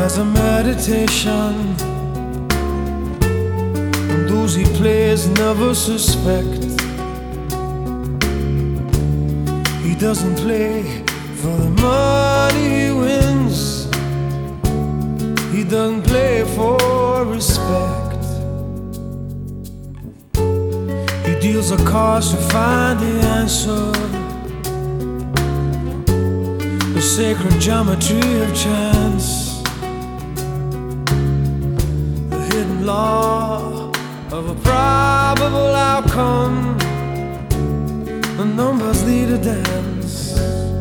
as a meditation, and those he plays never suspect. He doesn't play for the money he wins, he doesn't play for respect. He deals the cards to find the answer, the sacred geometry of chance, the hidden law of a probable outcome. The numbers lead a dance.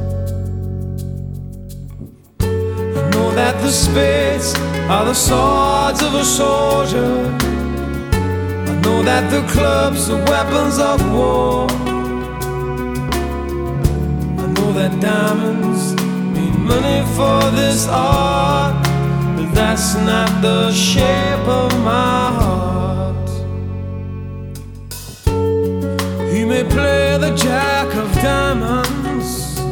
I know that the spades are the swords of a soldier. I know that the clubs are weapons of war. I know that diamonds mean money for this art, but that's not the shape of my heart. He may play the jack of diamonds,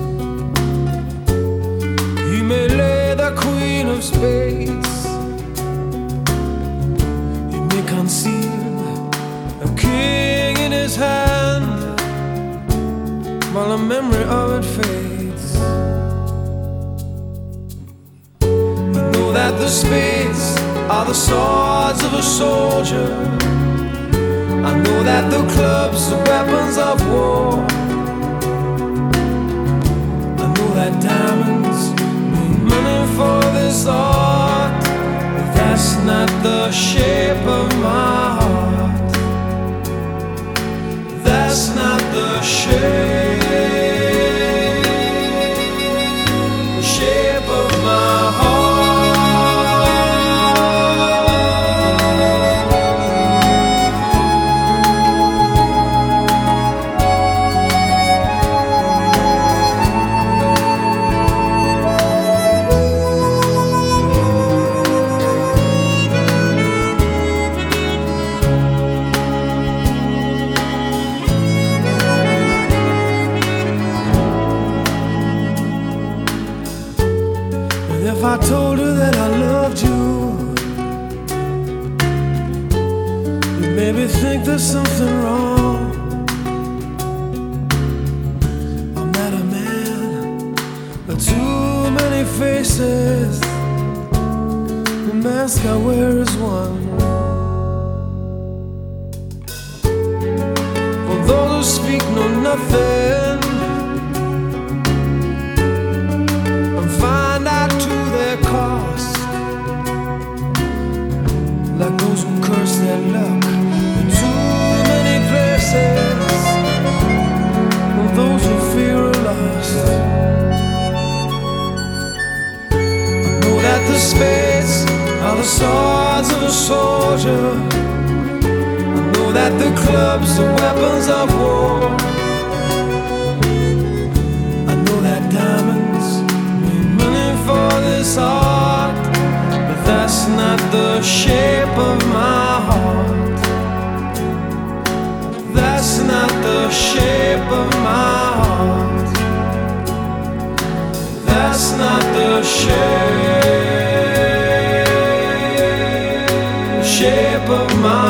he may lay the queen of spades, he may conceal a king in his hand while the memory of it fades. I know that the spades are the swords of a soldier. I know that the clubs are weapons of war. I know that diamonds mean money for this art, but that's not the shape of my heart. That's not the shape of my heart. If I told her that I loved you, you'd maybe think there's something wrong. I'm not a man with too many faces, the mask I wear is one. For those who speak know nothing and find out to their cost, like those who curse their luck in too many places, or those who fear are lost. I know that the spades are the swords of a soldier. I know that the clubs are weapons of war. I know that diamonds mean money for this art, but that's not the shape of my heart. That's not the shape of my heart. That's not the shape of my